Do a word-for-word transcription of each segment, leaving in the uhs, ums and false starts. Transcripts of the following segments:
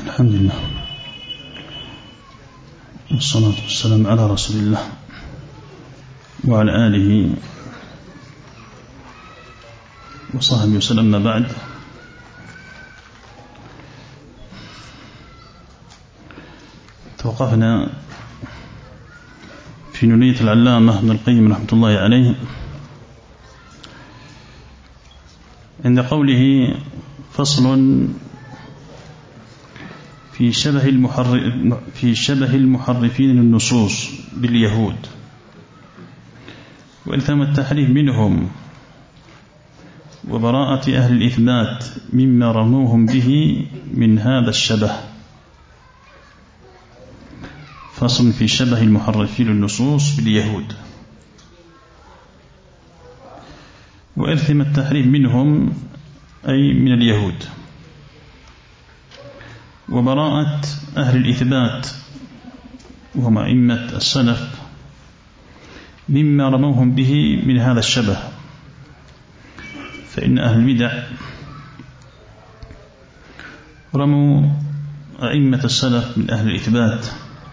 الحمد لله والصلاة والسلام على رسول الله وعلى آله وصحبه وسلم. ما بعد، توقفنا في نونية العلامة ابن القيم رحمة الله عليه عند قوله: فصل في شبه المحرف في شبه المحرفين النصوص باليهود وإلزام التحريف منهم وبراءة أهل الإثبات مما رموهم به من هذا الشبه. فصل في شبه المحرفين النصوص باليهود وإلزام التحريف منهم أي من اليهود وبراءة أهل الإثبات وهم أئمة السلف مما رموهم به من هذا الشبه. فإن أهل البدع رموا أئمة السلف من أهل الإثبات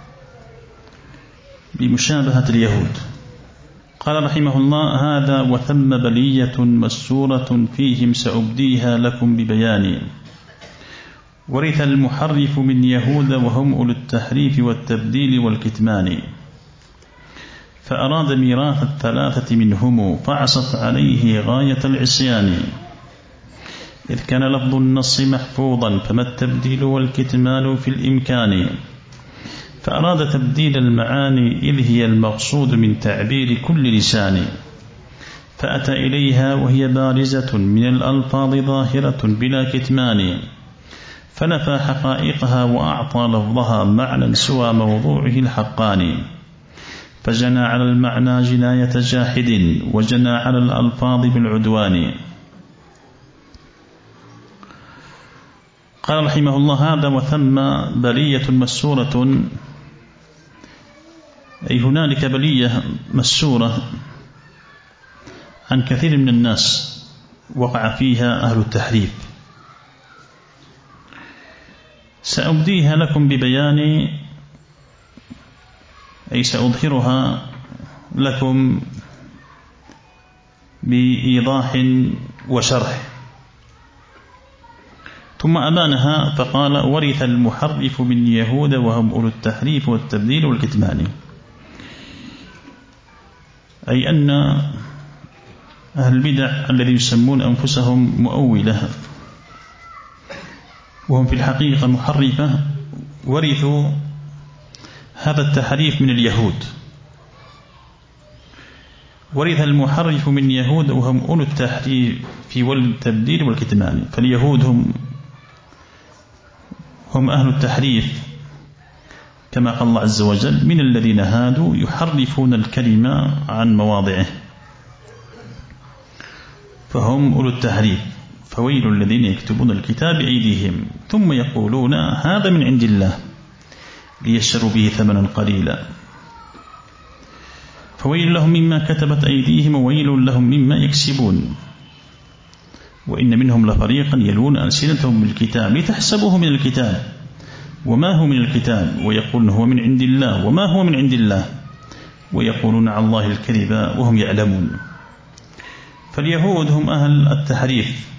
بمشابهة اليهود. قال رحمه الله: هذا وثم بلية مسورة فيهم سأبديها لكم ببيان. ورث المحرف من يهود وهم أولو التحريف والتبديل والكتمان، فأراد ميراث الثلاثة منهم فعصت عليه غاية العصيان. إذ كان لفظ النص محفوظا فما التبديل والكتمان في الإمكان. فأراد تبديل المعاني إذ هي المقصود من تعبير كل لسان، فأتى إليها وهي بارزة من الألفاظ ظاهرة بلا كتمان. فنفى حقائقها وأعطى لفظها معنى سوى موضوعه الحقاني. فجنى على المعنى جناية جاحد وجنى على الألفاظ بالعدوان. قال رحمه الله: هذا وثم بلية مسورة، أي هنالك بلية مسورة عن كثير من الناس وقع فيها أهل التحريف، سأبديها لكم ببيان، أي سأظهرها لكم بإيضاح وشرح. ثم أبانها فقال: ورث المحرف من يهود وهم أولو التحريف والتبديل والكتمان. أي أن أهل البدع الذين يسمون أنفسهم مؤولة وهم في الحقيقة محرفة ورثوا هذا التحريف من اليهود. ورث المحرف من يهود وهم أولو التحريف والتبديل والكتمان. فاليهود هم هم أهل التحريف كما قال الله عز وجل: من الذين هادوا يحرفون الكلمة عن مواضعه. فهم أولو التحريف. فويل الذين يكتبون الكتاب بأيديهم ثم يقولون هذا من عند الله ليشتروا به ثمنا قليلا. فويل لهم مما كتبت أيديهم وويل لهم مما يكسبون. وإن منهم لفريقا يلون ألسنتهم بالكتاب لتحسبوه من الكتاب وما هو من الكتاب ويقولون هو من عند الله وما هو من عند الله ويقولون على الله الكذب وهم يعلمون. فاليهود هم أهل التحريف،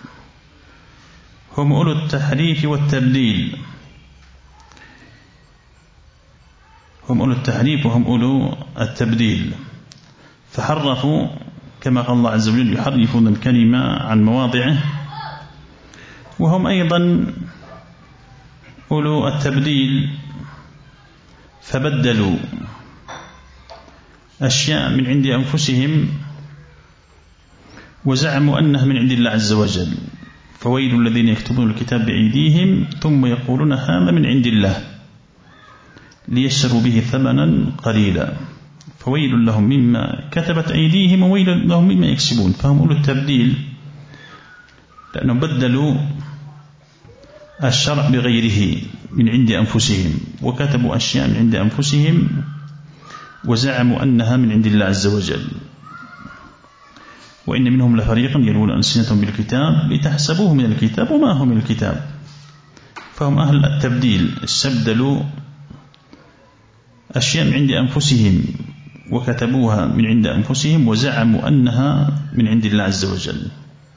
هم أولو التحريف والتبديل، هم أولو التحريف وهم أولو التبديل. فحرفوا كما قال الله عز وجل: يحرفون الكلمة عن مواضعه. وهم أيضا أولو التبديل، فبدلوا أشياء من عند أنفسهم وزعموا أنها من عند الله عز وجل. فويل الذين يكتبون الكتاب بأيديهم ثم يقولون هذا من عند الله ليشتروا به ثمنا قليلا. فويل لهم مما كتبت أيديهم وويل لهم مما يكسبون. فهم أولو التبديل لأنهم بدلوا الشرع بغيره من عند أنفسهم وكتبوا أشياء من عند أنفسهم وزعموا أنها من عند الله عز وجل. وإن منهم لفريقا يلون ألسنتهم بالكتاب لتحسبوه من الكتاب وما هو من الكتاب. فهم أهل التبديل، استبدلوا أشياء من عند أنفسهم وكتبوها من عند أنفسهم وزعموا أنها من عند الله عز وجل.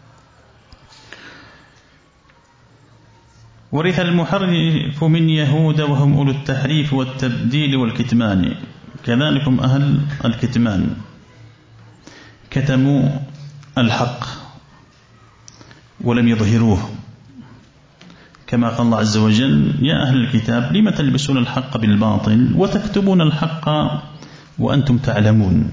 ورث المحرف من يهود وهم أولو التحريف والتبديل والكتمان، كذلك أهل الكتمان كتموا الحق ولم يظهروه، كما قال الله عز وجل: يا أهل الكتاب لم تلبسون الحق بالباطل وتكتبون الحق وأنتم تعلمون.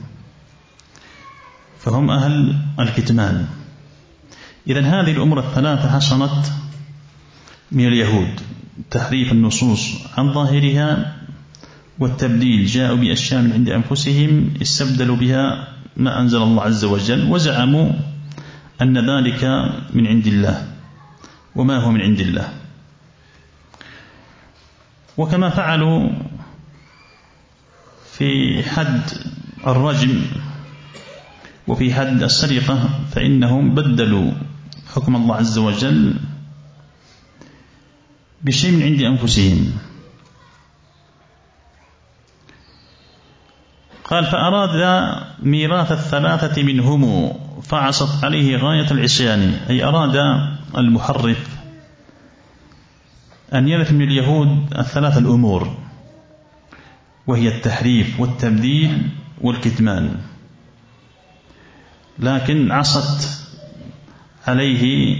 فهم أهل الكتمان. إذن هذه الأمور الثلاثة حصلت من اليهود: تحريف النصوص عن ظاهرها، والتبديل، جاءوا بأشياء من عند أنفسهم استبدلوا بها ما أنزل الله عز وجل وزعموا أن ذلك من عند الله وما هو من عند الله. وكما فعلوا في حد الرجم وفي حد السرقة، فإنهم بدلوا حكم الله عز وجل بشيء من عند أنفسهم. قال: فأراد ميراث الثلاثة منهم فعصت عليه غاية العصيان، أي أراد المحرف أن يرث من اليهود الثلاث الأمور، وهي التحريف والتبديل والكتمان، لكن عصت عليه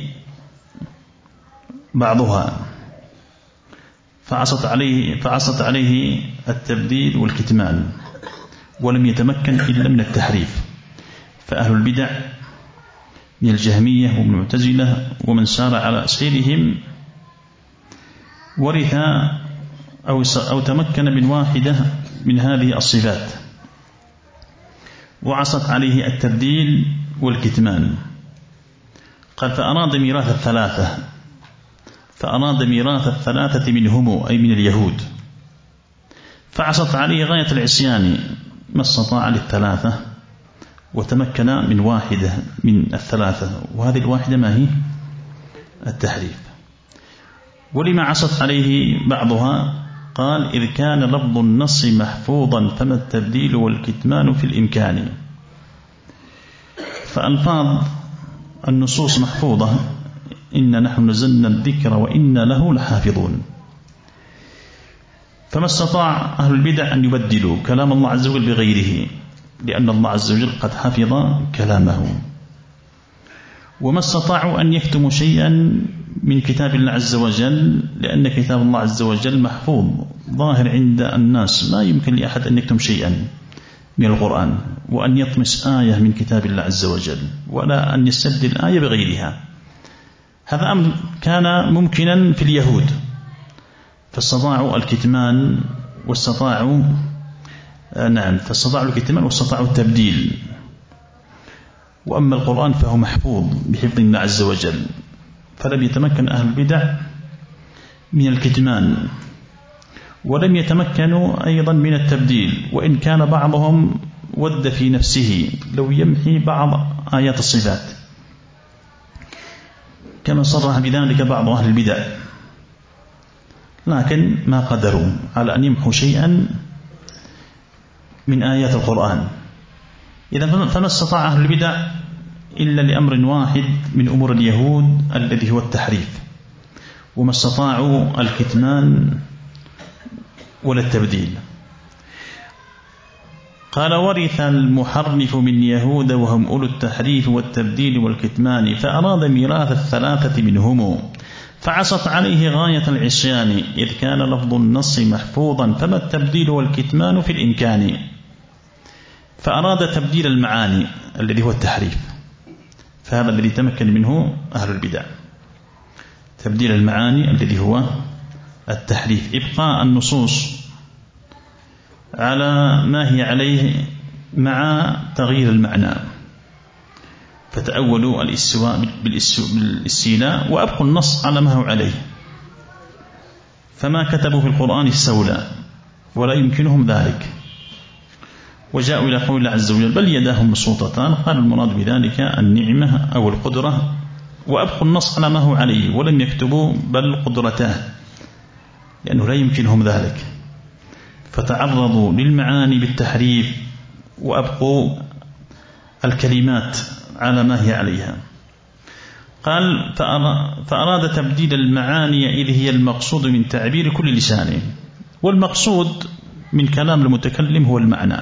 بعضها، فعصت عليه فعصت عليه التبديل والكتمان، ولم يتمكن إلا من التحريف. فأهل البدع من الجهمية والمعتزلة ومن سار على سيرهم ورث أو أو تمكن من واحدة من هذه الصفات، وعصت عليه التبديل والكتمان. قال: فأراد ميراث الثلاثة فأراد ميراث الثلاثة منهم، أي من اليهود، فعصت عليه غاية العصيان ما استطاع للثلاثة، وتمكن من واحدة من الثلاثة، وهذه الواحدة ما هي؟ التحريف. ولما عصت عليه بعضها؟ قال: إذ كان لفظ النص محفوظا فما التبديل والكتمان في الإمكان. فألفاظ النصوص محفوظة: إن نحن نزلنا الذكر وإنا له لحافظون. فما استطاع أهل البدع أن يبدلوا كلام الله عز وجل بغيره، لأن الله عز وجل قد حفظ كلامه. وما استطاعوا أن يكتموا شيئا من كتاب الله عز وجل، لأن كتاب الله عز وجل محفوظ ظاهر عند الناس، لا يمكن لأحد أن يكتم شيئا من القرآن وأن يطمس آية من كتاب الله عز وجل، ولا أن يستبدل آية بغيرها. هذا أمر كان ممكنا في اليهود، فاستطاعوا الكتمان واستطاعوا نعم فاستطاعوا الكتمان واستطاعوا التبديل. وأما القرآن فهو محفوظ بحفظ الله عز وجل، فلم يتمكن أهل البدع من الكتمان، ولم يتمكنوا أيضا من التبديل، وإن كان بعضهم ود في نفسه لو يمحي بعض آيات الصفات، كما صرح بذلك بعض أهل البدع، لكن ما قدروا على أن يمحوا شيئا من آيات القرآن. إذا فما استطاع أهل البدع إلا لأمر واحد من أمور اليهود الذي هو التحريف، وما استطاعوا الكتمان ولا التبديل. قال: ورث المحرف من يهود وهم أولو التحريف والتبديل والكتمان، فأراد ميراث الثلاثة منهم فعصت عليه غاية العصيان، إذ كان لفظ النص محفوظا فما التبديل والكتمان في الإمكان. فأراد تبديل المعاني الذي هو التحريف، فهذا الذي تمكن منه أهل البدع، تبديل المعاني الذي هو التحريف، إبقاء النصوص على ما هي عليه مع تغيير المعنى، فتأولوا الاستواء بالاستيلاء وأبقوا النص على ما هو عليه، فما كتبوا في القرآن استولى ولا يمكنهم ذلك. وجاءوا إلى قول الله عز وجل: بل يداه مبسوطتان، قال المراد بذلك النعمة أو القدرة، وأبقوا النص على ما هو عليه ولم يكتبوا بل قدرته، لأنه لا يمكنهم ذلك، فتعرضوا للمعاني بالتحريف وأبقوا الكلمات على ما هي عليها. قال فأراد تبديل المعاني إذ هي المقصود من تعبير كل لسان، والمقصود من كلام المتكلم هو المعنى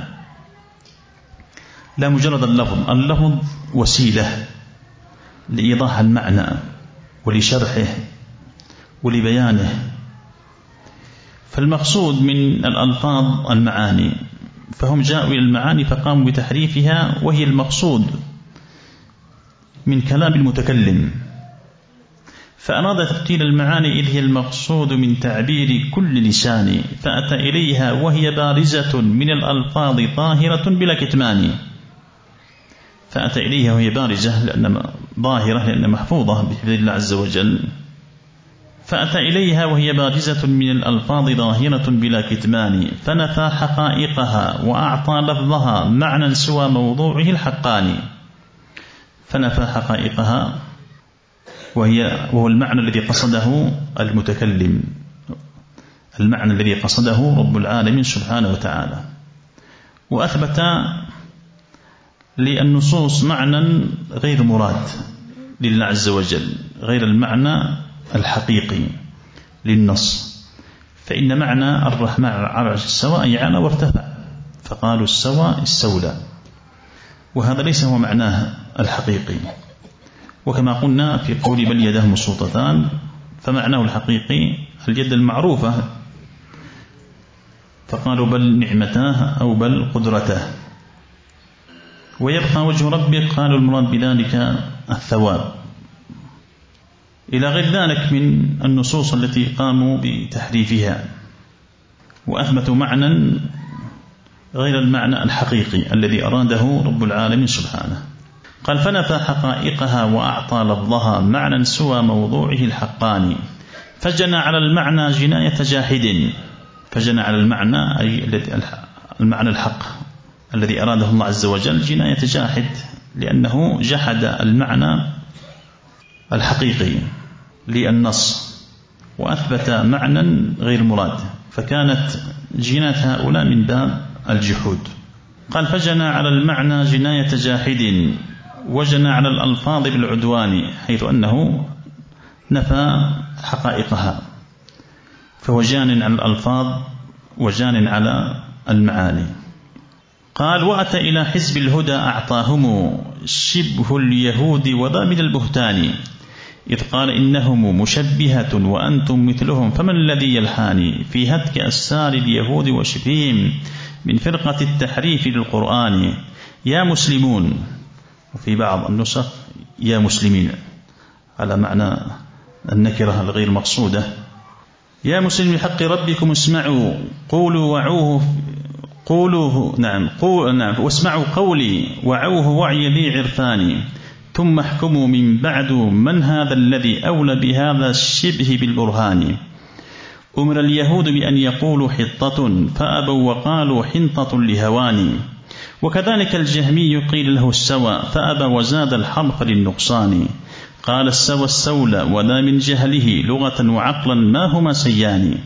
لا مجرد اللفظ. اللفظ وسيلة لإيضاح المعنى ولشرحه ولبيانه، فالمقصود من الألفاظ المعاني، فهم جاءوا إلى المعاني فقاموا بتحريفها، وهي المقصود من كلام المتكلم. فأراد تبديل المعاني إذ هي المقصود من تعبير كل لسان، فأتى إليها وهي بارزة من الألفاظ ظاهرة بلا كتمان. فأتى إليها وهي بارزة لأن ظاهرة لأن محفوظة بحفظ الله عز وجل، فأتى إليها وهي بارزة من الألفاظ ظاهرة بلا كتمان، فنفى حقائقها وأعطى لفظها معنى سوى موضوعه الحقاني. فنفى حقائقها وهي وهو المعنى الذي قصده المتكلم، المعنى الذي قصده رب العالمين سبحانه وتعالى، وأثبت للنصوص معنى غير مراد لله عز وجل، غير المعنى الحقيقي للنص. فإن معنى الرحمن على العرش استوى أي على وارتفع، فقالوا استوى استولى، وهذا ليس هو معناه الحقيقي. وكما قلنا في قول بل يداه مبسوطتان، فمعناه الحقيقي اليد المعروفة، فقالوا بل نعمتاه أو بل قدرته. ويبقى وجه ربك، قالوا المراد بذلك الثواب، إلى غير ذلك من النصوص التي قاموا بتحريفها وأثبتوا معنى غير المعنى الحقيقي الذي أراده رب العالمين سبحانه. قال فنفى حقائقها وأعطى لفظها معنى سوى موضوعه الحقاني، فجنى على المعنى جناية جاحد. فجنى على المعنى أي المعنى الحق الذي أراده الله عز وجل جناية جاحد، لأنه جحد المعنى الحقيقي للنص وأثبت معنى غير مراد، فكانت جناية هؤلاء من باب الجحود. قال فجنى على المعنى جناية جاحد وجنى على الألفاظ بالعدوان، حيث أنه نفى حقائقها، فهو جان على الألفاظ وجان على المعاني. قال وأتى إلى حزب الهدى أعطاهم شبه اليهود وذا من البهتان، إذ قال إنهم مشبهة وأنتم مثلهم، فمن الذي يلحاني في هتك أسار اليهود وشبههم من فرقة التحريف للقرآن. يا مسلمون، وفي بعض النسخ يا مسلمين على معنى النكرة الغير مقصودة. يا مسلمين بحق ربكم اسمعوا قولوا وعوه قولوه نعم قول نعم واسمعوا قولي وعوه وعي لي عرفاني، ثم احكموا من بعد من هذا الذي أولى بهذا الشبه بالبرهان. أمر اليهود بأن يقولوا حطة فأبوا وقالوا حنطة لهواني، وكذلك الجهمي قيل له السوى فأبى وزاد الحرف للنقصان. قال السوى السولى وذا من جهله لغة وعقلا ما هما سيان.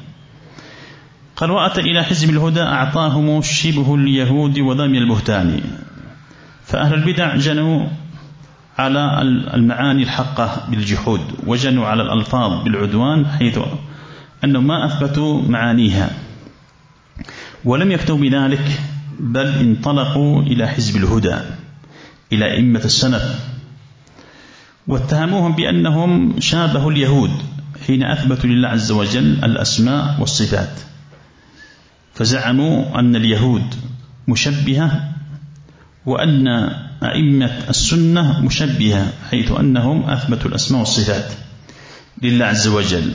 قال وأتى إلى حزب الهدى أعطاهم شبه اليهود وذا من البهتان. فأهل البدع جنوا على المعاني الحقة بالجحود، وجنوا على الألفاظ بالعدوان، حيث أنهم ما أثبتوا معانيها. ولم يكتوا بذلك، بل انطلقوا إلى حزب الهدى إلى أئمة السلف واتهموهم بأنهم شابهوا اليهود حين أثبتوا لله عز وجل الأسماء والصفات، فزعموا أن اليهود مشبهة وأن أئمة السنة مشبهة، حيث أنهم أثبتوا الأسماء والصفات لله عز وجل.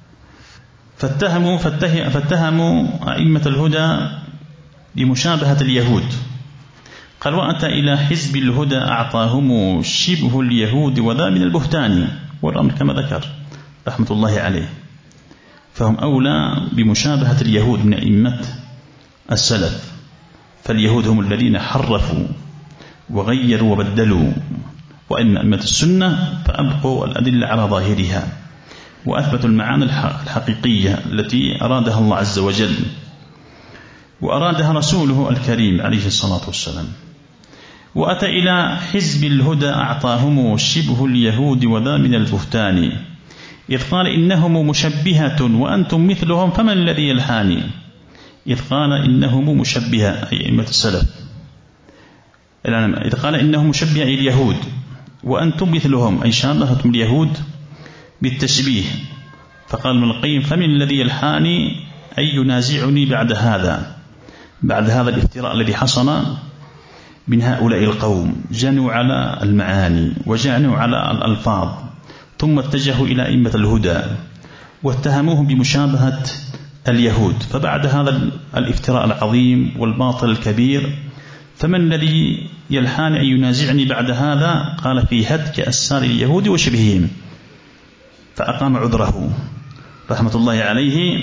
فاتهموا, فاتهموا أئمة الهدى بمشابهة اليهود. قال وأتى إلى حزب الهدى أعطاهم شبه اليهود وذا من البهتان، والأمر كما ذكر رحمة الله عليه، فهم أولى بمشابهة اليهود من أئمة السلف، فاليهود هم الذين حرفوا وغيروا وبدلوا، وأن أئمة السنة فأبقوا الأدلة على ظاهرها وأثبتوا المعاني الحقيقية التي أرادها الله عز وجل وأرادها رسوله الكريم عليه الصلاة والسلام. وأتى إلى حزب الهدى أعطاهم شبه اليهود وذا من البهتان، إذ قال إنهم مشبهة وأنتم مثلهم فمن الذي يلحاني. إذ قال إنهم مشبهة أي أئمة السلف، إذ قال إنهم مشبهة أي اليهود وأنتم مثلهم أي شابهتم اليهود بالتشبيه. فقال ابن القيم فمن الذي يلحاني أي ينازعني بعد هذا، بعد هذا الافتراء الذي حصل من هؤلاء القوم، جنوا على المعاني وجنوا على الألفاظ، ثم اتجهوا إلى أئمة الهدى واتهموهم بمشابهة اليهود. فبعد هذا الافتراء العظيم والباطل الكبير فمن الذي يلحان أن ينازعني بعد هذا؟ قال في هتك أسار اليهود وشبههم، فأقام عذره رحمة الله عليه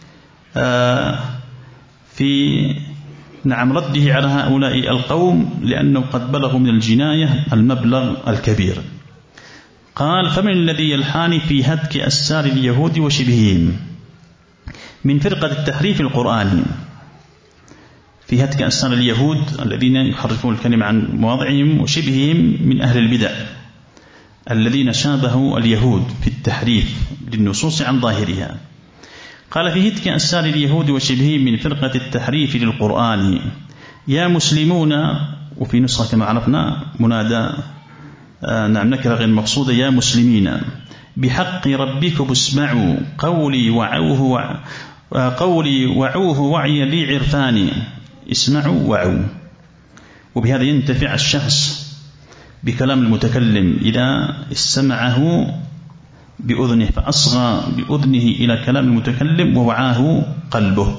في نعم رده على هؤلاء القوم، لأنه قد بلغوا من الجناية المبلغ الكبير. قال فمن الذي يلحان في هتك أسار اليهود وشبههم من فرقة التحريف القرآني، في هتك أسار اليهود الذين يحرفون الكلمة عن مواضعهم وشبههم من أهل البدع الذين شابهوا اليهود في التحريف للنصوص عن ظاهرها. قال في هتك أسار اليهود وشبههم من فرقة التحريف للقرآن يا مسلمون، وفي نسخة كما عرفنا منادى آه نعم نكرة غير مقصودة، يا مسلمين بحق ربكم اسمعوا قولي وعوه وع قولي وعوه وعي لي عرفاني، اسمعوا وعوا. وبهذا ينتفع الشخص بكلام المتكلم إذا استمعه بأذنه فأصغى بأذنه إلى كلام المتكلم ووعاه قلبه،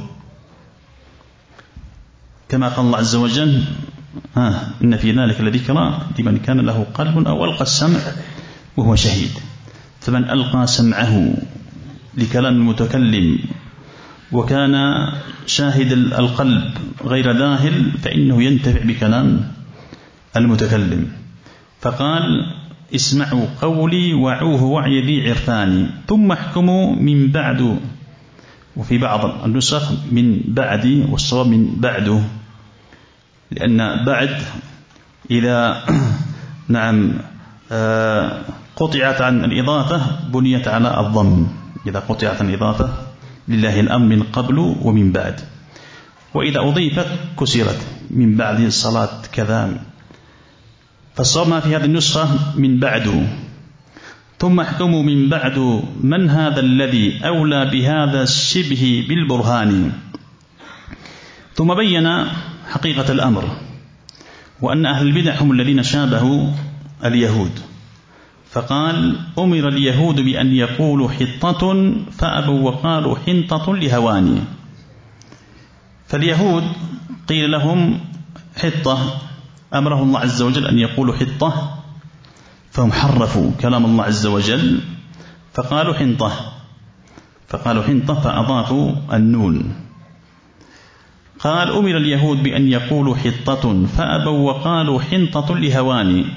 كما قال الله عز وجل ها إن في ذلك لذكرى لمن كان له قلب أو ألقى السمع وهو شهيد. فمن ألقى سمعه لكلام المتكلم وكان شاهد القلب غير ذاهل فإنه ينتفع بكلام المتكلم. فقال اسمعوا قولي وعوه وعي ذي عرفاني ثم احكموا من بعد، وفي بعض النسخ من بعدي والصواب من بعده، لأن بعد إذا نعم قطعت عن الإضافة بنيت على الضم، إذا قطعت عن الإضافة لله الأمر من قبل ومن بعد، وإذا أضيفت كسرت من بعد الصلاة كذا. فالصواب ما في هذه النسخة من بعد ثم احكموا من بعد من هذا الذي أولى بهذا الشبه بالبرهان. ثم بين حقيقة الأمر وأن أهل البدع هم الذين شابهوا اليهود، فقال أمر اليهود بأن يقولوا حطة فأبوا وقالوا حنطة لهواني. فاليهود قيل لهم حطة، أمره الله عز وجل أن يقولوا حطة فهم حرفوا كلام الله عز وجل فقالوا حنطة، فقالوا حنطة فأضافوا النون. قال أمر اليهود بأن يقولوا حطة فأبوا وقالوا حنطة لهواني.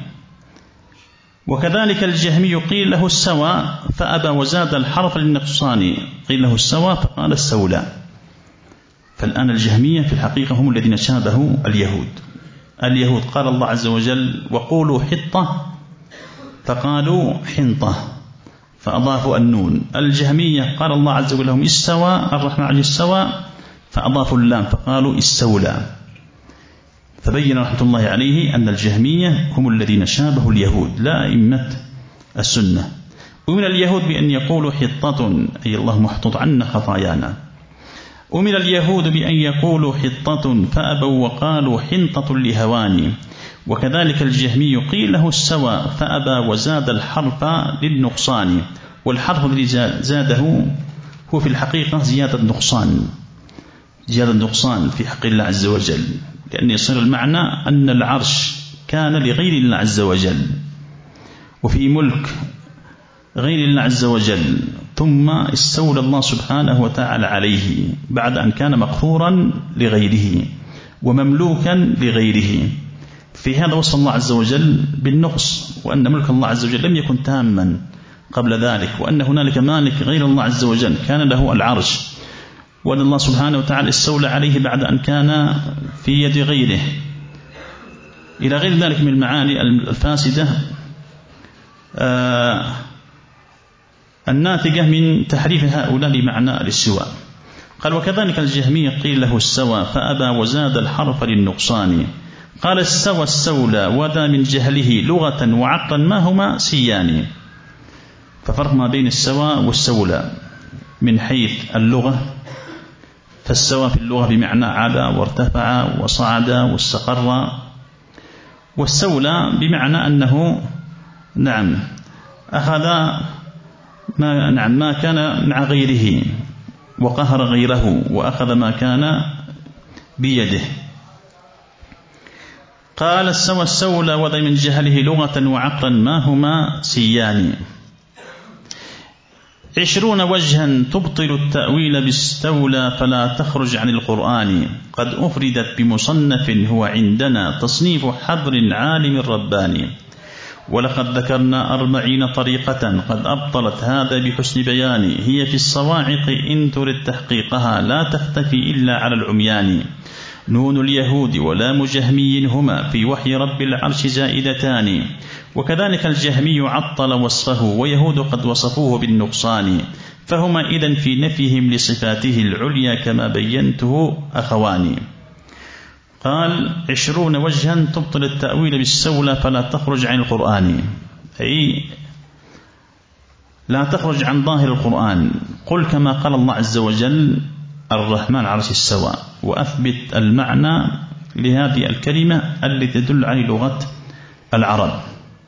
وكذلك الجهمي قيل له السوى فأبى وزاد الحرف للنقصان، قيل له السوى فقال السولى. فالآن الجهمية في الحقيقة هم الذين شابهوا اليهود. اليهود قال الله عز وجل وقولوا حطة فقالوا حنطة فأضافوا النون. الجهمية قال الله عز وجل لهم استوى الرحمن على السوى فأضافوا اللام فقالوا استولى. فبين رحمة الله عليه أن الجهمية هم الذين شابهوا اليهود لا أئمة السنة. ومن اليهود بأن يقولوا حطة أي اللهم احطط عنا خطايانا. أمر اليهود بأن يقولوا حطة فأبوا وقالوا حنطة لهواني. وكذلك الجهمي قيل له السوى فأبى وزاد الحرف للنقصان. والحرف الذي زاده هو في الحقيقة زيادة نقصان، زيادة نقصان في حق الله عز وجل، لأن يصير المعنى أن العرش كان لغير الله عز وجل وفي ملك غير الله عز وجل، ثم استولى الله سبحانه وتعالى عليه بعد أن كان مقهورا لغيره ومملوكا لغيره. في هذا وصف الله عز وجل بالنقص، وأن ملك الله عز وجل لم يكن تاما قبل ذلك، وأن هنالك مالك غير الله عز وجل كان له العرش، وأن الله سبحانه وتعالى استولى عليه بعد أن كان في يد غيره، إلى غير ذلك من المعاني الفاسدة آه الناتجة من تحريف هؤلاء لمعنى الاستواء. قال وكذلك الجهمية قيل له استوى فأبى وزاد الحرف للنقصان. قال استوى استولى وذا من جهله لغة وعقلا ما هما سيان. ففرق ما بين استوى واستولى من حيث اللغة، فاستوى في اللغة بمعنى علا وارتفع وصعد واستقر، واستولى بمعنى أنه نعم أخذ ما, نعم ما كان مع غيره وقهر غيره وأخذ ما كان بيده. قال استوى استولى وذا من جهله لغة وعقلا ما هما سيان. عشرون وجها تبطل التأويل باستولى فلا تخرج عن القرآن. قد أفردت بمصنف هو عندنا تصنيف حبر عالم رباني. ولقد ذكرنا أربعين طريقة قد أبطلت هذا بحسن بيان. هي في الصواعق إن ترد تحقيقها لا تختفي إلا على العميان. نون اليهود ولام جهمي هما في وحي رب العرش زائدتان. وكذلك الجهمي عطل وصفه ويهود قد وصفوه بالنقصان. فهما إذن في نفيهم لصفاته العليا كما بينته أخواني. قال عشرون وجها تبطل التأويل بالسولى فلا تخرج عن القرآن، أي لا تخرج عن ظاهر القرآن. قل كما قال الله عز وجل الرحمن عرش استوى، وأثبت المعنى لهذه الكلمة التي تدل على لغة العرب.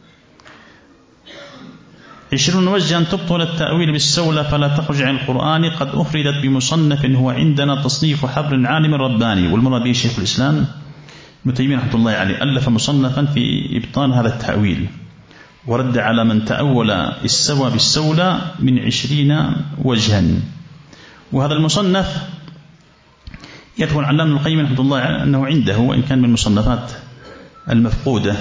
عشرون وجها تبطل التأويل بالسولى فلا تخرج عن القرآن. قد أفردت بمصنف هو عندنا تصنيف حبر عالم رباني. والمراد به شيخ الإسلام ابن تيمية رحمة الله عليه ألف مصنفا في إبطال هذا التأويل، ورد على من تأول السوى بالسولى من عشرين وجها. وهذا المصنف يذكر علامة ابن القيم رحمة الله عليه أنه عنده، وإن كان من المصنفات المفقودة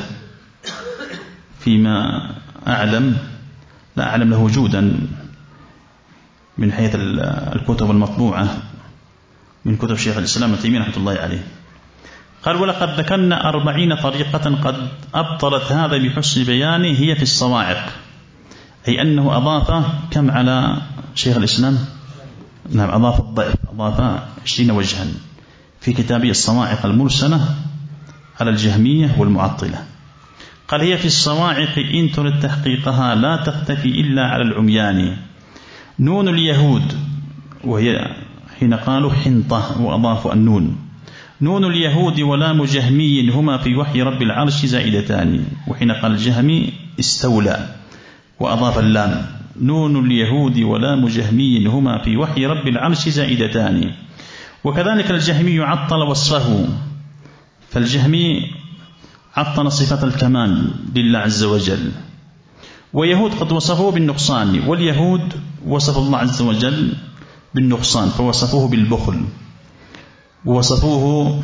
فيما أعلم، لا أعلم له وجودا من حيث الكتب المطبوعة من كتب شيخ الإسلام ابن تيمية رحمة الله عليه. قال ولقد ذكرنا أربعين طريقة قد أبطلت هذا بحسن بيانه. هي في الصواعق، أي أنه أضاف كم على شيخ الإسلام؟ نعم أضاف الضعف، أضاف عشرين وجها في كتابه الصواعق المرسلة على الجهمية والمعطلة. قال هي في الصواعق إن ترد تحقيقها لا تختفي إلا على العميان. نون اليهود، وهي حين قالوا حنطة وأضافوا النون. نون اليهود ولام جهمي هما في وحي رب العرش زائدتان. وحين قال الجهمي استولى وأضاف اللام. نون اليهود ولام جهمي هما في وحي رب العرش زائدتان. وكذلك الجهمي عطل وصفه. فالجهمي عطل صفة الكمال لله عز وجل، ويهود قد وصفوه بالنقصان. واليهود وصف الله عز وجل بالنقصان فوصفوه بالبخل، ووصفوه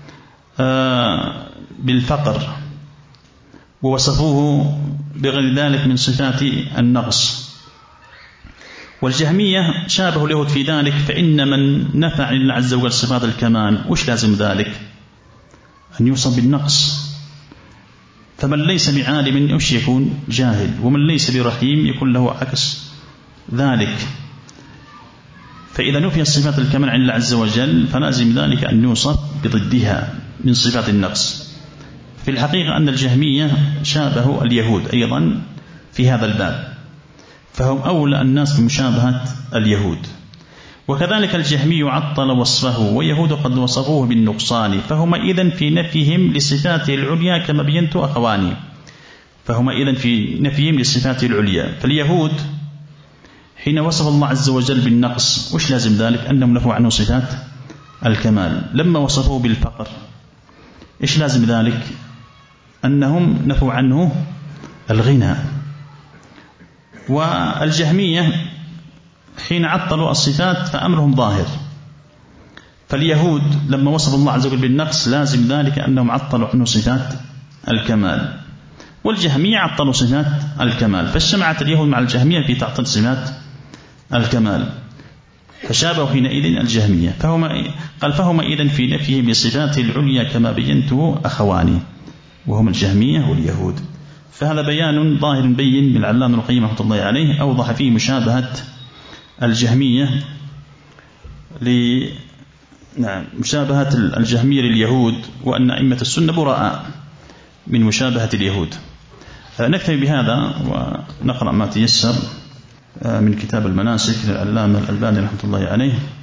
بالفقر، ووصفوه بغير ذلك من صفات النقص. والجهمية شابه اليهود في ذلك، فإن من نفع لله عز وجل صفات الكمال وش لازم ذلك؟ أن يوصف بالنقص. فمن ليس بعالم وش يكون؟ جاهل. ومن ليس برحيم يكون له عكس ذلك. فإذا نفي الصفات الكمال عن الله عز وجل فلازم ذلك أن يوصف بضدها من صفات النقص. في الحقيقة أن الجهمية شابه اليهود أيضا في هذا الباب، فهم أولى الناس بمشابهة اليهود. وكذلك الجهمي عطل وصفه ويهود قد وصفوه بالنقصان. فهما إذن في نفيهم لصفاته العليا كما بينت أخواني. فهما إذن في نفيهم لصفاته العليا. فاليهود حين وصف الله عز وجل بالنقص وش لازم ذلك؟ أنهم نفوا عنه صفات الكمال. لما وصفوه بالفقر إيش لازم ذلك؟ أنهم نفوا عنه الغنى. والجهمية حين عطلوا الصفات فأمرهم ظاهر. فاليهود لما وصف الله عز وجل بالنقص لازم ذلك أنهم عطلوا عنه صفات الكمال. والجهمية عطلوا صفات الكمال، فاجتمعت اليهود مع الجهمية في تعطيل صفات الكمال، فشابهوا حينئذ الجهمية. فهما قال فهما إذن في نفيه بصفات العليا كما بينته أخواني، وهم الجهمية واليهود. فهذا بيان ظاهر بين من العلامة ابن القيم رحمة الله عليه، أوضح فيه مشابهة الجهمية ل نعم مشابهة الجهمية لليهود، وأن أئمة السنة براء من مشابهة اليهود. نكتفي بهذا ونقرأ ما تيسر من كتاب المناسك للعلامة الألباني رحمة الله عليه.